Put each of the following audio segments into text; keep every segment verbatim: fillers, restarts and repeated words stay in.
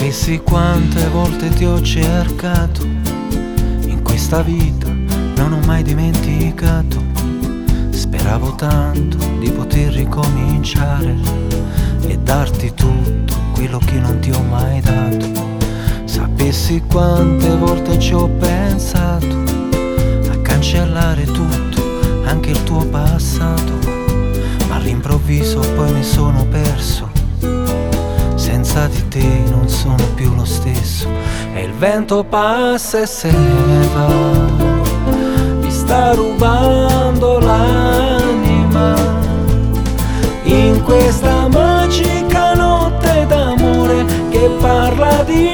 Sapessi quante volte ti ho cercato, in questa vita non ho mai dimenticato. Speravo tanto di poter ricominciare e darti tutto quello che non ti ho mai dato. Sapessi quante volte ci ho pensato a cancellare tutto, anche il tuo passato, ma all'improvviso poi mi sono perso. Senza di te non sono più lo stesso. E il vento passa e se ne va, mi sta rubando l'anima in questa magica notte d'amore che parla di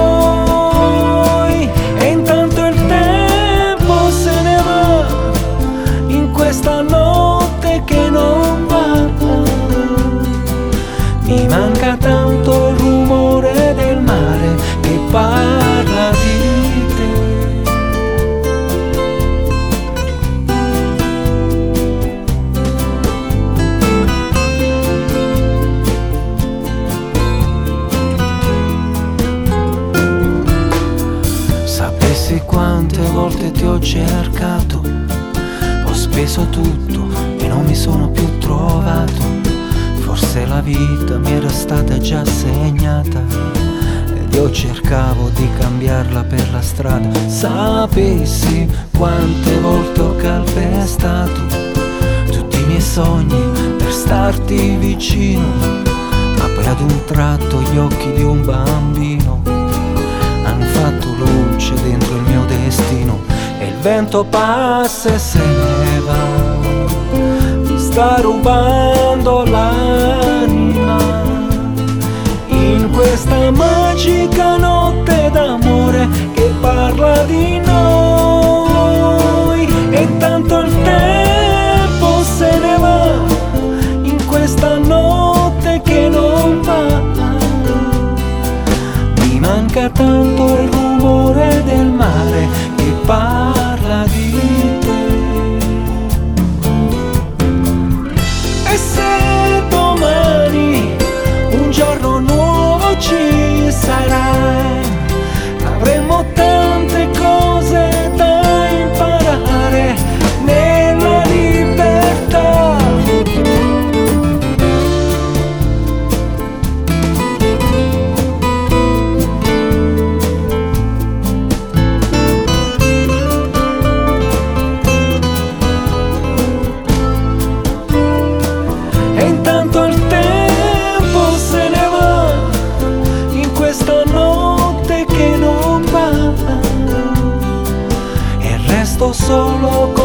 noi. E intanto il tempo se ne va in questa notte che non va. Mi manca tanto il rumore del mare che parla di te. Sapessi quante volte ti ho cercato, ho speso tutto e non mi sono più trovato. Forse la vita mi era stata già segnata ed io cercavo di cambiarla per la strada. Sapessi quante volte ho calpestato tutti i miei sogni per starti vicino, ma poi ad un tratto gli occhi di un bambino hanno fatto luce dentro il mio destino. E il vento passa e se ne va, mi sta rubando l'anima in questa magica notte d'amore che parla di noi. E intanto il tempo se ne va in questa notte che non va. Mi manca tanto il rumore del mare che parla di te. E se domani un giorno nuovo ci sarà, avremo tante cose da imparare nella libertà. E intanto il tempo se ne va in questa notte che non va, e resto solo